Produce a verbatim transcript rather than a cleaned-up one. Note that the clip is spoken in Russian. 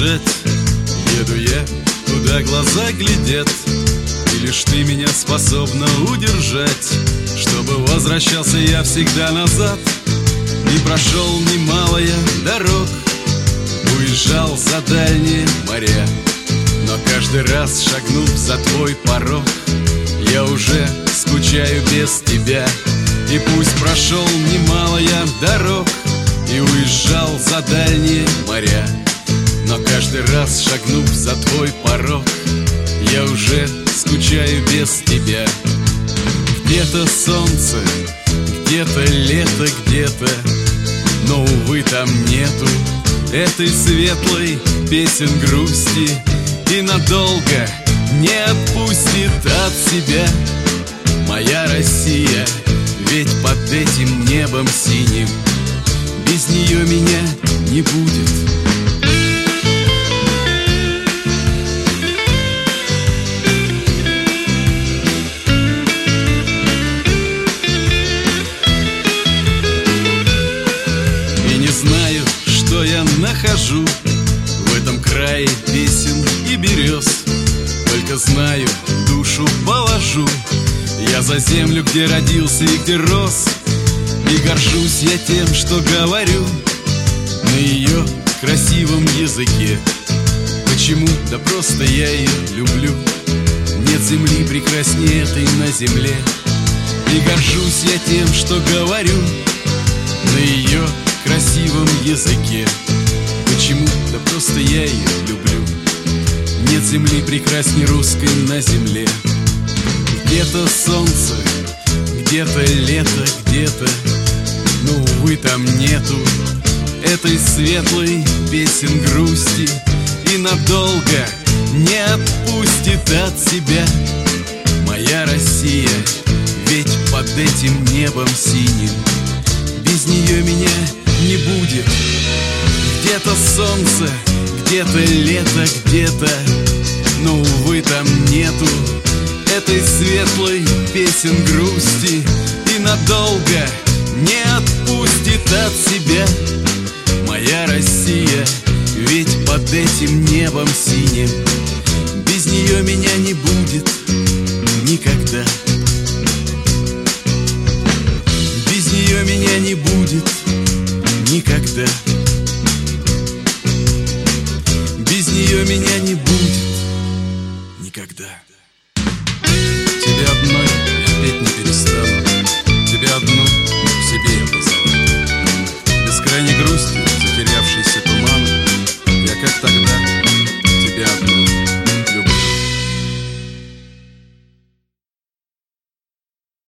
бежать. Еду я, куда глаза глядят, и лишь ты меня способна удержать. Чтобы возвращался я всегда назад, и прошел немало я дорог, уезжал за дальние моря. Но каждый раз, шагнув за твой порог, я уже скучаю без тебя. И пусть прошел немало я дорог и уезжал за дальние моря, но каждый раз, шагнув за твой порог, я уже скучаю без тебя. Где-то солнце, где-то лето, где-то, но, увы, там нету этой светлой песен грусти, и надолго не отпустит от себя моя Россия. Ведь под этим небом синим без нее меня не будет. И не знаю, что я нахожу в этом крае песен и берез, только знаю, душу положу я за землю, где родился и где рос. И горжусь я тем, что говорю на ее красивом языке. Почему? Да просто я ее люблю. Нет земли прекраснее этой на земле. И горжусь я тем, что говорю на ее красивом языке. Почему? Да просто я ее люблю. Нет земли прекрасней русской на земле. Где-то солнце, где-то лето, где-то, но, увы, там нету этой светлой песен грусти, и надолго не отпустит от себя моя Россия. Ведь под этим небом синим без нее меня не будет. Где-то солнце, где-то лето, где-то, но, увы, там нету этой светлой песен грусти, и надолго не отпустит от себя моя Россия. Ведь под этим небом синим без нее меня не будет никогда. Без нее меня не будет никогда. Без нее меня не будет никогда.